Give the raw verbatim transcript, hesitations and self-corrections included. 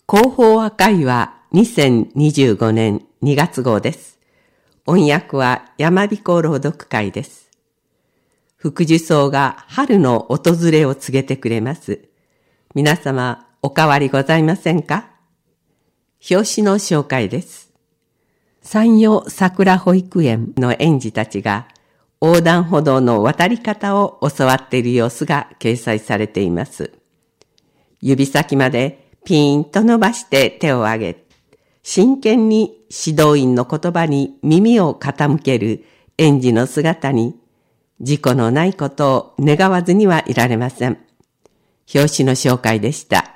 広報和会話にせんにじゅうごねんにがつ号です。音訳は山彦朗読会です。福寿草が春の訪れを告げてくれます。皆様お変わりございませんか？表紙の紹介です。山陽桜保育園の園児たちが横断歩道の渡り方を教わっている様子が掲載されています。指先までピーンと伸ばして手を挙げ、真剣に指導員の言葉に耳を傾ける園児の姿に、事故のないことを願わずにはいられません。表紙の紹介でした。